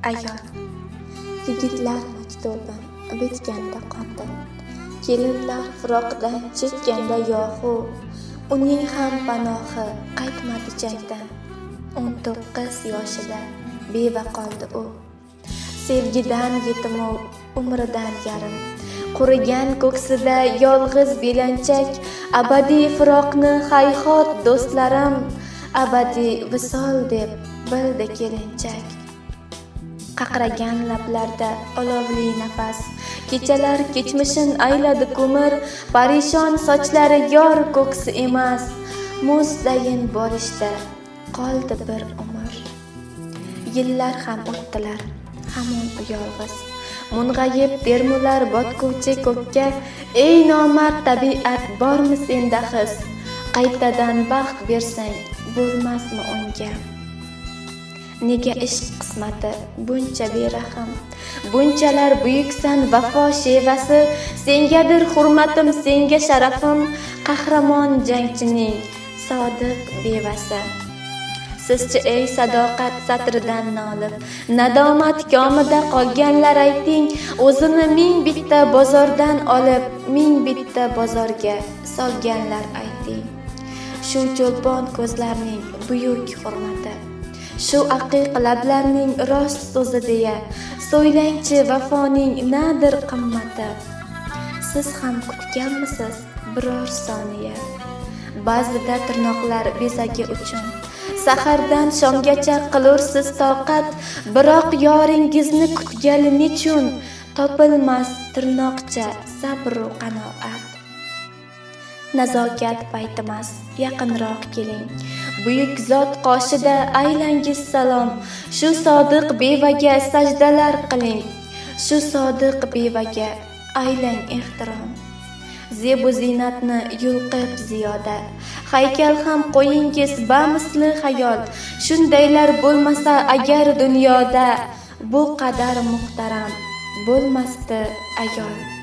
Ayol. Yigitlar maktubi bitganda qondir. Kelinlar firoqdan chekkanda yohu, uning ham panohi qaytmadi jangdan. 19 yoshida beva qoldi u. Sevgidan yetimov, umridan yarim. Qurigan ko'ksida yolg'iz belanchak, abadiy firoqni hayhot do'stlarim, abadiy visol deb bildi kelinchak. Qaqragan lablarda olovli nafas, kechalar kechmishin ayladi ko'mir, parishon sochlari yor ko'ksi emas, muzdayin borishda qoldi bir umr. Yillar ham o'tdilar, hamon yolg'iz, mung'ayib termular botquvchi ko'kka. Ey nomard tabiat, bormi senda his? Qaytadan baxt bersang bo'lmasmi unga? Nega ishq qismati buncha berahm, bunchalar buyuksan vafo shevasi? Sengadir hurmatim, senga sharafim, qahramon jangchining sodiq bevasi. Sizchi ey sadoqat satridan nolib, nadomat komida qolganlar ayting, o'zini ming bitta bozordan olib, ming bitta bozorga solganlar ayting. Shu cho'lpon ko'zlarning buyuk hurmati, shu aqiq lablarning rost so'zi deya, so'ylangchi vafoning nadir qimmati. Siz ham kutganmisiz biror soniya? Ba'zida tirnoqlar bezagi uchun sahardan shomgacha qilursiz toqat, biroq yoringizni kutgali nechun topilmas tirnoqcha sabru qanoat. Nazokat paytimas, yaqinroq keling, buyuk zot qoshida aylangiz salom. Shu sodiq bevaga sajdalar qiling, shu sodiq bevaga aylang ehtirom. Zebu zinatni yulqib ziyoda, haykal ham qo'yingiz bamisli xayol. Shundaylar bo'lmasa agar dunyoda, bu qadar muhtaram bo'lmasdi ayol.